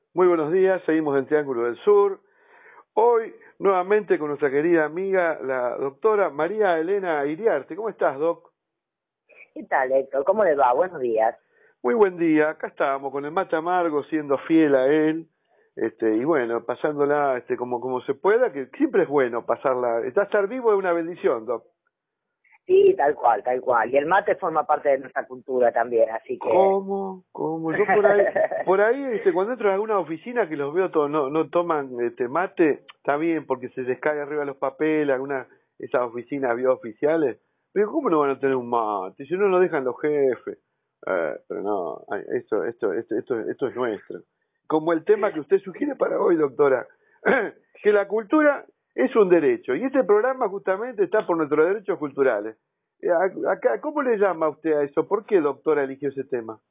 Muy buenos días, seguimos en Triángulo del Sur. Hoy nuevamente con nuestra querida amiga, la doctora María Elena Iriarte. ¿Cómo estás, Doc? ¿Qué tal, Héctor? ¿Cómo le va? Buenos días. Muy buen día, acá estamos con el mate amargo, siendo fiel a él, y bueno, pasándola como se pueda, que siempre es bueno pasarla. Estar vivo es una bendición, Doc. Sí, tal cual, tal cual. Y el mate forma parte de nuestra cultura también, así que... ¿Cómo? ¿Cómo? Yo por ahí, cuando entro en alguna oficina que los veo todos, no toman mate, está bien porque se les cae arriba los papeles, esas oficinas bioficiales, pero ¿cómo no van a tener un mate? Si no lo dejan los jefes. Pero no, esto es nuestro. Como el tema que usted sugiere para hoy, doctora, que la cultura es un derecho, y este programa justamente está por nuestros derechos culturales. Acá, ¿cómo le llama usted a eso? ¿Por qué, doctora, eligió ese tema?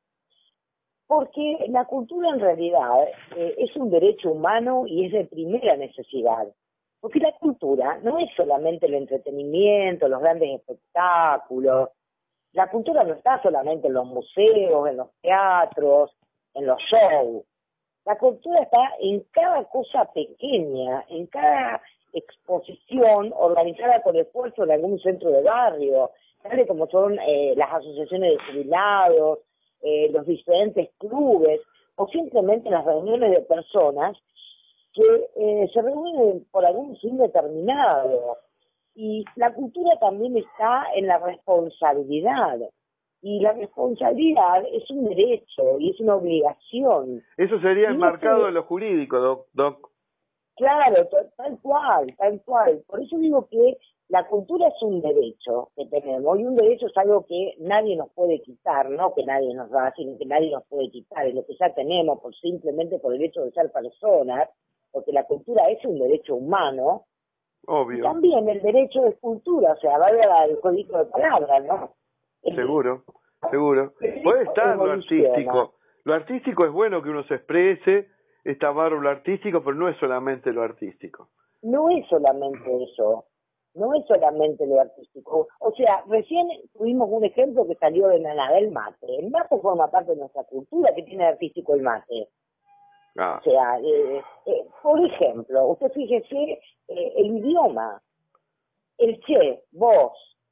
Porque la cultura en realidad es un derecho humano y es de primera necesidad. Porque la cultura no es solamente el entretenimiento, los grandes espectáculos. La cultura no está solamente en los museos, en los teatros, en los shows. La cultura está en cada cosa pequeña, en cada exposición organizada con esfuerzo de algún centro de barrio, tal como son las asociaciones de jubilados, los diferentes clubes, o simplemente las reuniones de personas que se reúnen por algún fin determinado. Y la cultura también está en la responsabilidad. Y la responsabilidad es un derecho y es una obligación. Eso sería Y no enmarcado se, en lo jurídico, Doc. claro, tal cual, tal cual. Por eso digo que la cultura es un derecho que tenemos, y un derecho es algo que nadie nos puede quitar, no que nadie nos da, sino que nadie nos puede quitar, es lo que ya tenemos simplemente por el hecho de ser personas, porque la cultura es un derecho humano, y Obvio, también el derecho es cultura, o sea, valga el código de palabras, ¿no? seguro, seguro. El Puede derecho estar lo evoluciona. artístico. Lo artístico es bueno que uno se exprese, está bárbaro lo artístico, pero no es solamente lo artístico. No es solamente eso, no es solamente lo artístico. O sea, recién tuvimos un ejemplo que salió de la nada, el mate. El mate forma parte de nuestra cultura. ¿Qué tiene de artístico el mate? O Ah, sea, por ejemplo, usted fíjese el idioma, el che, vos,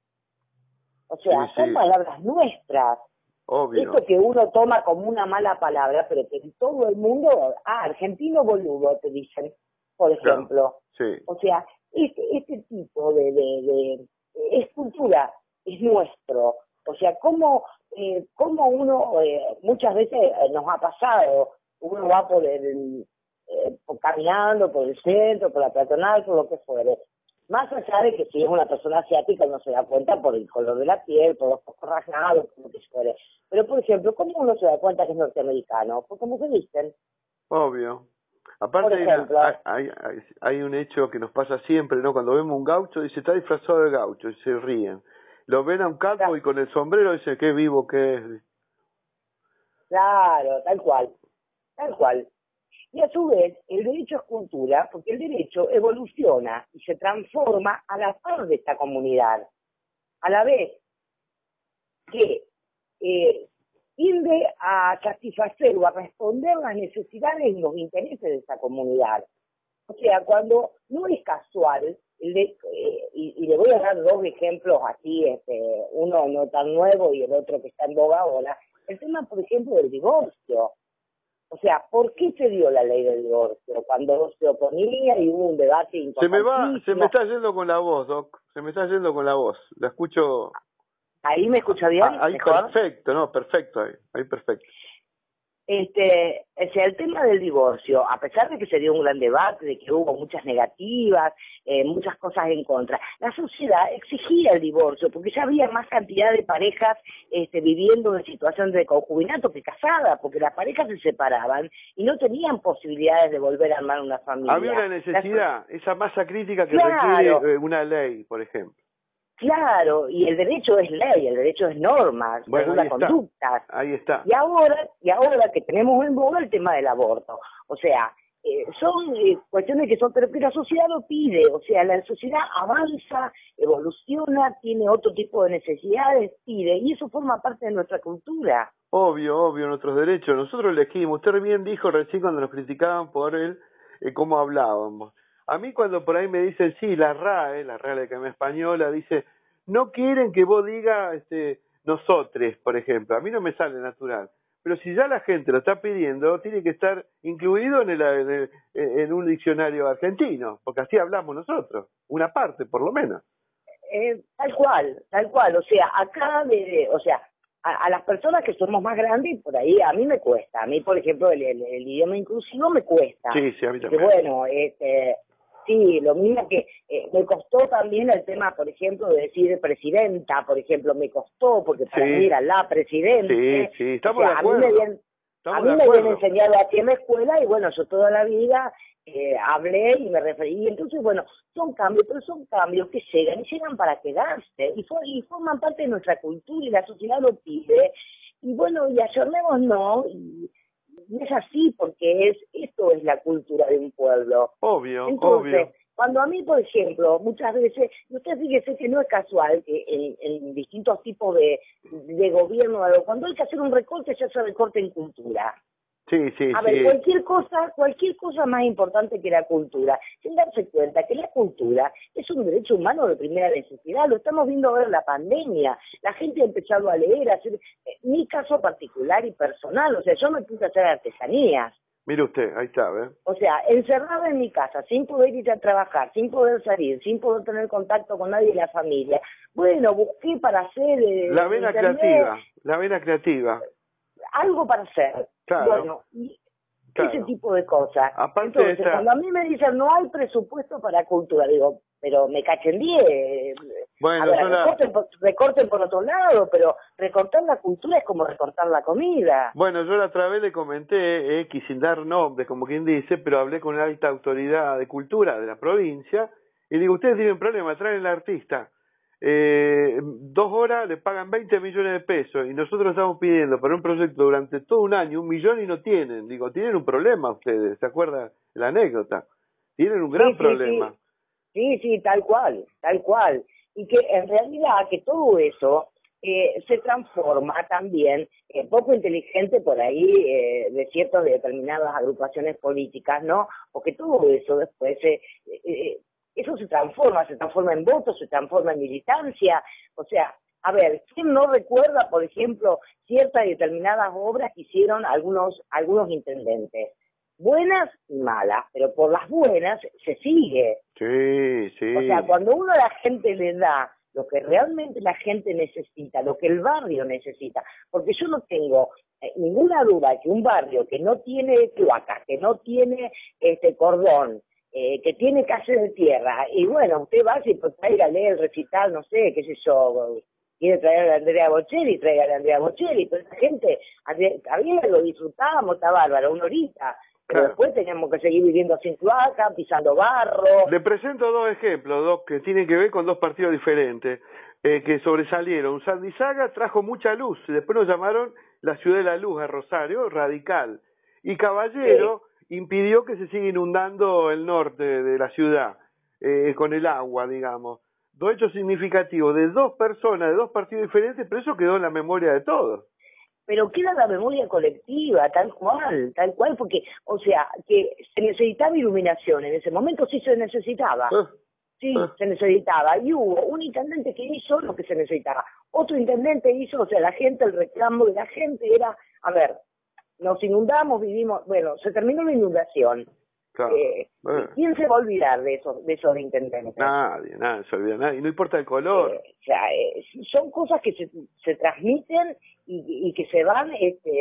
o sí, sea, son sí, palabras nuestras. Esto obvio. que uno toma como una mala palabra, pero que en todo el mundo, argentino boludo, te dicen, por Claro, ejemplo. sí. O sea, este tipo de es cultura, es nuestro. O sea, cómo uno, muchas veces nos ha pasado, uno va caminando por el centro, por la peatonal, por lo que fuere. Más allá de que si es una persona asiática no se da cuenta por el color de la piel, por los ojos rasgados, por lo que fuere. Pero, por ejemplo, ¿cómo uno se da cuenta que es norteamericano? Por cómo se visten. Obvio. Por Aparte ejemplo, hay un hecho que nos pasa siempre, ¿no? Cuando vemos un gaucho, dice, está disfrazado de gaucho, y se ríen. Lo ven a un cowboy con el sombrero, dice, qué vivo que es. claro, tal cual, tal cual. Y a su vez, el derecho es cultura, porque el derecho evoluciona y se transforma a la par de esta comunidad. A la vez que tiende a satisfacer o a responder las necesidades y los intereses de esta comunidad. O sea, cuando no es casual, y le voy a dar dos ejemplos aquí, uno no tan nuevo y el otro que está en boga ahora, el tema, por ejemplo, del divorcio. O sea, ¿por qué se dio la ley del divorcio? Cuando se oponía y hubo un debate Se me importantísimo. está yendo con la voz, Doc. Se me está yendo con la voz. La escucho. ¿Ahí me escucha bien? Ahí ¿Mejor? perfecto, no, perfecto, ahí perfecto. O sea, el tema del divorcio, a pesar de que se dio un gran debate, de que hubo muchas negativas, muchas cosas en contra, la sociedad exigía el divorcio, porque ya había más cantidad de parejas viviendo en situación de concubinato que casadas, porque las parejas se separaban y no tenían posibilidades de volver a armar una Había familia. una necesidad, esa masa crítica que requiere Claro, una ley, por ejemplo. claro, y el derecho es ley, el derecho es normas, Bueno, regula conductas. ahí está. Y ahora que tenemos en boga el tema del aborto. O sea, son cuestiones que son, pero que la sociedad lo pide, o sea, la sociedad avanza, evoluciona, tiene otro tipo de necesidades, pide, y eso forma parte de nuestra cultura. Obvio, nuestros derechos. Nosotros elegimos. Usted bien dijo recién cuando nos criticaban por él, cómo hablábamos. A mí cuando por ahí me dicen, sí, la Real Academia Española, dice, no quieren que vos digas nosotres, por ejemplo. A mí no me sale natural. Pero si ya la gente lo está pidiendo, tiene que estar incluido en un diccionario argentino, porque así hablamos nosotros, una parte por lo menos. Tal cual, o sea, acá, o sea, a las personas que somos más grandes, por ahí a mí me cuesta, a mí, por ejemplo, el idioma inclusivo me cuesta. Sí, a mí Que también. bueno, sí, lo mismo que me costó también el tema, por ejemplo, de decir presidenta, por ejemplo, me costó, porque para mí era la presidente. Sí, estamos O sea, de acuerdo. a mí me habían enseñado aquí en la escuela y bueno, yo toda la vida hablé y me referí. Entonces, bueno, son cambios, pero son cambios que llegan para quedarse y forman parte de nuestra cultura y la sociedad lo pide. Y bueno, y ayornémonos y es así porque esto es la cultura de un pueblo. Obvio. Cuando a mí, por ejemplo, muchas veces, usted fíjese que no es casual que en distintos tipos de gobierno, cuando hay que hacer un recorte, se hace recorte en cultura. A ver, cualquier cosa más importante que la cultura, sin darse cuenta que la cultura es un derecho humano de primera necesidad, lo estamos viendo ahora en la pandemia, la gente ha empezado a leer, a hacer, mi caso particular y personal, o sea, yo me puse a hacer artesanías. Mire usted, ahí está, ¿eh? O sea, encerrada en mi casa, sin poder ir a trabajar, sin poder salir, sin poder tener contacto con nadie de la familia. Bueno, busqué para hacer... la vena creativa. Algo para hacer. Claro. Bueno, ese tipo de cosas. Aparte entonces, cuando a mí me dicen no hay presupuesto para cultura, digo, pero me cachen 10. Bueno, a ver, recorten por otro lado, pero recortar la cultura es como recortar la comida. Bueno, yo la otra vez le comenté, sin dar nombres, como quien dice, pero hablé con una alta autoridad de cultura de la provincia y digo, ustedes tienen problema, traen al artista. 2 horas le pagan 20 millones de pesos y nosotros estamos pidiendo para un proyecto durante todo un año 1 millón y no tienen. Digo, tienen un problema ustedes, ¿se acuerdan la anécdota? Tienen un gran problema. Sí, tal cual. Y que en realidad que todo eso se transforma también, poco inteligente por ahí, de ciertas determinadas agrupaciones políticas, ¿no? Porque todo eso después eso se transforma en votos, se transforma en militancia, o sea, a ver, ¿quién no recuerda, por ejemplo, ciertas determinadas obras que hicieron algunos intendentes? Buenas y malas, pero por las buenas se sigue. Sí. O sea, cuando uno a la gente le da lo que realmente la gente necesita, lo que el barrio necesita, porque yo no tengo ninguna duda que un barrio que no tiene cloacas, que no tiene cordón, que tiene calle de tierra, y bueno, usted va y pues traiga a leer el recital, no sé, qué sé yo, quiere traer a Andrea Bocelli, traiga a Andrea Bocelli, pero esa gente, había lo disfrutábamos, está bárbaro, una horita, pero después teníamos que seguir viviendo sin cloaca, pisando barro. Le presento 2 ejemplos, Doc, que tienen que ver con 2 partidos diferentes, que sobresalieron. Sandizaga trajo mucha luz, y después nos llamaron la ciudad de la luz a Rosario, radical. Y Caballero impidió que se siga inundando el norte de la ciudad, con el agua, digamos. 2 hechos significativos de 2 personas, de 2 partidos diferentes, pero eso quedó en la memoria de todos. Pero queda la memoria colectiva, tal cual, porque, o sea, que se necesitaba iluminación, en ese momento sí se necesitaba, se necesitaba, y hubo un intendente que hizo lo que se necesitaba, otro intendente hizo, o sea, el reclamo de la gente era, a ver, nos inundamos, vivimos, bueno, se terminó la inundación. Claro. ¿Quién se va a olvidar de esos intendentes? Nadie se olvida, nadie, no importa el color. O sea, son cosas que se transmiten y que se van,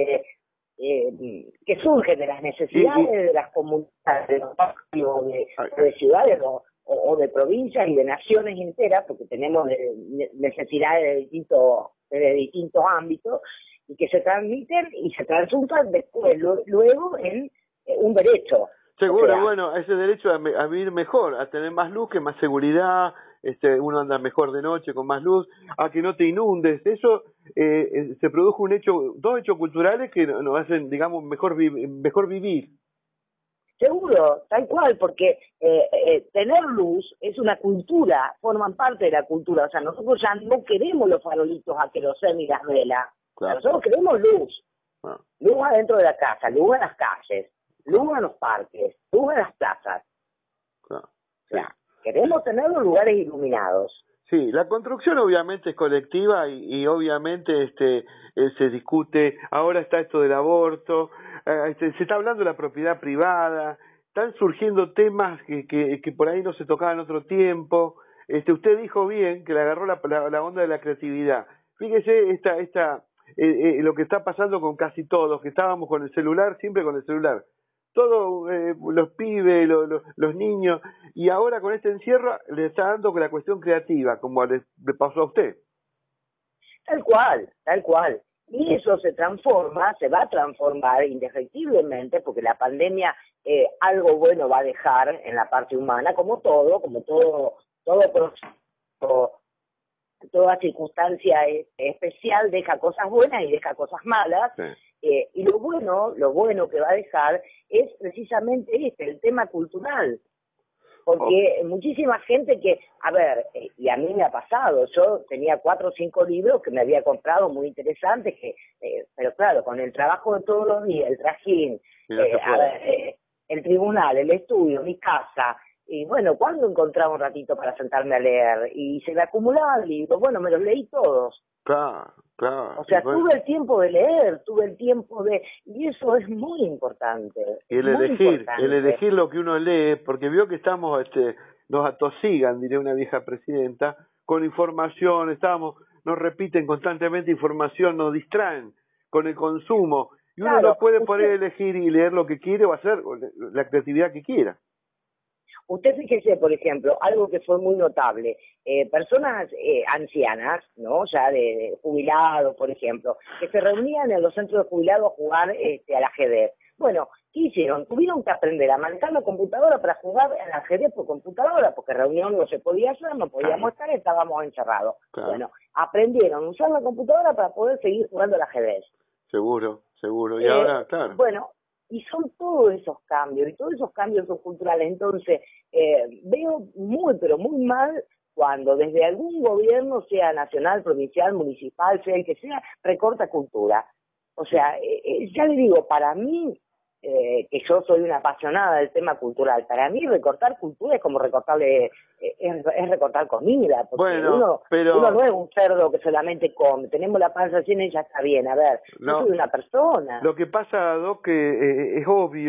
que surgen de las necesidades de las comunidades, de los barrios, de ciudades o de provincias y de naciones enteras, porque tenemos necesidades de distintos ámbitos, y que se transmiten y se transmutan después, luego en un derecho. Seguro, o sea, bueno, ese derecho a vivir mejor, a tener más luz, que más seguridad, uno anda mejor de noche con más luz, a que no te inundes, eso se produjo 2 hechos culturales que nos hacen, digamos, mejor vivir. Seguro, tal cual, porque tener luz es una cultura, forman parte de la cultura. O sea, nosotros ya no queremos los farolitos a queroseno y las velas. O sea, Claro. nosotros queremos luz. Ah, Luz adentro de la casa, luz en las calles, luz en los parques, luz en las plazas. claro. O Sí. sea, queremos tener los lugares iluminados. Sí, la construcción obviamente es colectiva y obviamente se discute, ahora está esto del aborto, se está hablando de la propiedad privada, están surgiendo temas que por ahí no se tocaban en otro tiempo. Usted dijo bien que le agarró la onda de la creatividad. Fíjese lo que está pasando con casi todos, que estábamos con el celular, siempre con el celular. Todos los pibes, los niños, y ahora con este encierro le está dando con la cuestión creativa, como le pasó a usted. Tal cual, tal cual. Y eso se transforma, se va a transformar indefectiblemente, porque la pandemia algo bueno va a dejar en la parte humana, como todo proceso, toda circunstancia especial deja cosas buenas y deja cosas malas. Sí. Y lo bueno que va a dejar es precisamente el tema cultural. Porque muchísima gente que, a ver, y a mí me ha pasado, yo tenía 4 o 5 libros que me había comprado muy interesantes, pero claro, con el trabajo de todos los días, el trajín, el tribunal, el estudio, mi casa, y bueno, ¿cuándo encontraba un ratito para sentarme a leer? Y se me acumulaban libros, bueno, me los leí todos. Claro, claro. O sea, Bueno. tuve el tiempo de leer, y eso es muy importante. Y el elegir lo que uno lee, porque vio que estamos, nos atosigan, diría una vieja presidenta, con información, nos repiten constantemente información, nos distraen con el consumo, y uno Claro, no puede poder elegir y leer lo que quiere o hacer la creatividad que quiera. Usted fíjese, por ejemplo, algo que fue muy notable, personas ancianas, ¿no? Ya de jubilados, por ejemplo, que se reunían en los centros de jubilados a jugar al ajedrez. Bueno, ¿qué hicieron? Tuvieron que aprender a manejar la computadora para jugar al ajedrez por computadora, porque reunión no se podía hacer, no podíamos estar, estábamos encerrados. Claro. Bueno, aprendieron a usar la computadora para poder seguir jugando al ajedrez. Seguro. Y ahora, claro. Bueno, y son todos esos cambios, y todos esos cambios son culturales. Entonces, veo muy, pero muy mal cuando desde algún gobierno, sea nacional, provincial, municipal, sea el que sea, recorta cultura. O sea, ya le digo, para mí, que yo soy una apasionada del tema cultural, para mí recortar cultura es como recortarle, es recortar comida, porque uno no es un cerdo que solamente come, tenemos la panza llena y ya está bien. A ver, yo soy una persona. Lo que pasa, Doc, que es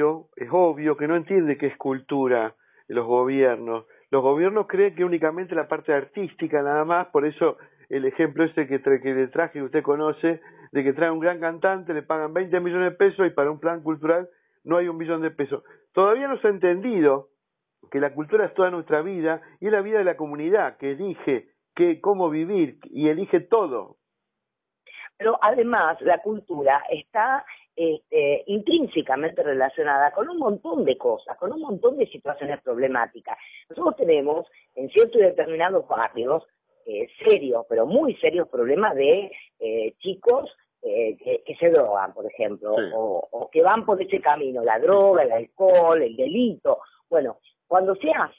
obvio que no entiende qué es cultura los gobiernos. Los gobiernos creen que únicamente la parte artística nada más, por eso el ejemplo ese que le traje, que usted conoce, de que trae un gran cantante, le pagan 20 millones de pesos y para un plan cultural no hay 1 millón de pesos. Todavía no se ha entendido que la cultura es toda nuestra vida y es la vida de la comunidad que elige cómo vivir y elige todo. Pero además la cultura está intrínsecamente relacionada con un montón de cosas, con un montón de situaciones problemáticas. Nosotros tenemos en ciertos y determinados barrios serios, pero muy serios problemas de chicos que se drogan, por ejemplo, sí. o que van por ese camino, la droga, el alcohol, el delito. Bueno, cuando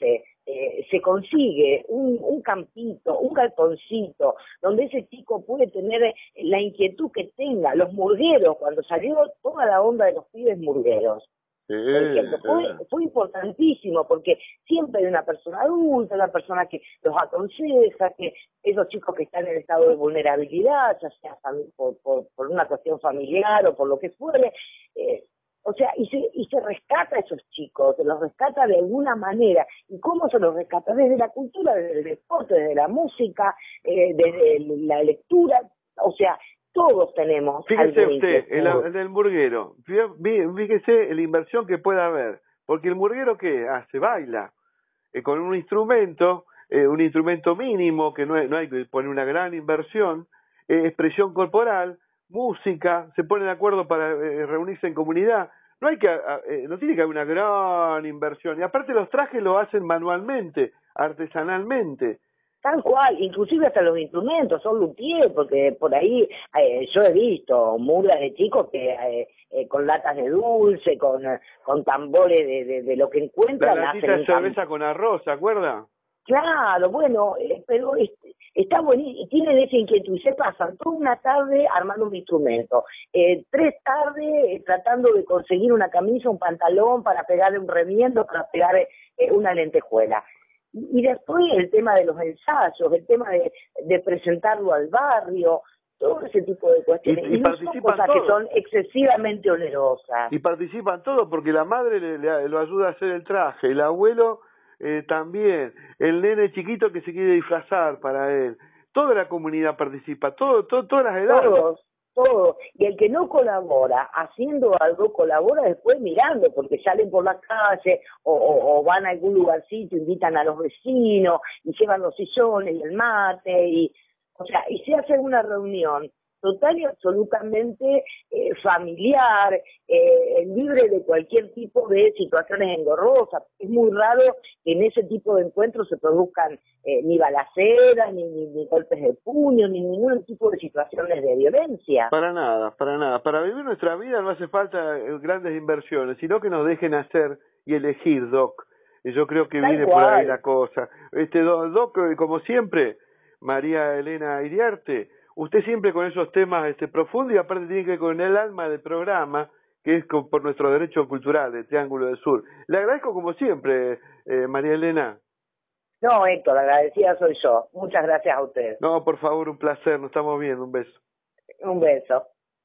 se consigue un campito, un galponcito, donde ese chico puede tener la inquietud que tenga, los murgueros, cuando salió toda la onda de los pibes murgueros, por ejemplo, fue importantísimo, porque siempre hay una persona adulta, una persona que los aconseja, que esos chicos que están en estado de vulnerabilidad, ya sea por una cuestión familiar o por lo que fuere, o sea, y se rescata a esos chicos, se los rescata de alguna manera. ¿Y cómo se los rescata? Desde la cultura, desde el deporte, desde la música, desde la lectura, o sea, todos tenemos. Fíjese usted, el del murguero, fíjese la inversión que puede haber, porque el murguero ¿qué hace? Baila, con un instrumento mínimo, que no hay que poner una gran inversión, expresión corporal, música, se ponen de acuerdo para reunirse en comunidad. No tiene que haber una gran inversión. Y aparte los trajes lo hacen manualmente, artesanalmente. Tal cual, inclusive hasta los instrumentos, son luthier, porque por ahí yo he visto mulas de chicos que con latas de dulce, con tambores de lo que encuentran. La latita de cerveza con arroz, ¿se acuerda? Claro, bueno, pero está buenísimo, tienen esa inquietud y se pasan toda una tarde armando un instrumento, 3 tardes tratando de conseguir una camisa, un pantalón para pegarle un remiendo, para pegar una lentejuela. Y después el tema de los ensayos, el tema de presentarlo al barrio, todo ese tipo de cuestiones. Y no son cosas todos. que son excesivamente onerosas. Y participan todos porque la madre lo ayuda a hacer el traje, el abuelo también, el nene chiquito que se quiere disfrazar para él. Toda la comunidad participa, todas las edades. Todos. Y el que no colabora haciendo algo, colabora después mirando, porque salen por la calle o van a algún lugarcito, invitan a los vecinos y llevan los sillones y el mate, y se hace una reunión total y absolutamente familiar, libre de cualquier tipo de situaciones engorrosas. Es muy raro que en ese tipo de encuentros se produzcan ni balaceras, ni golpes de puño, ni ningún tipo de situaciones de violencia. Para nada, para nada. Para vivir nuestra vida no hace falta grandes inversiones, sino que nos dejen hacer y elegir, Doc. Y yo creo que viene por ahí la cosa. Doc, como siempre, María Elena Iriarte, usted siempre con esos temas profundos y aparte tiene que ver con el alma del programa, que es por nuestro derecho cultural de Triángulo del Sur. Le agradezco como siempre, María Elena. No, Héctor, agradecida soy yo. Muchas gracias a usted. No, por favor, un placer, nos estamos viendo, un beso. Un beso.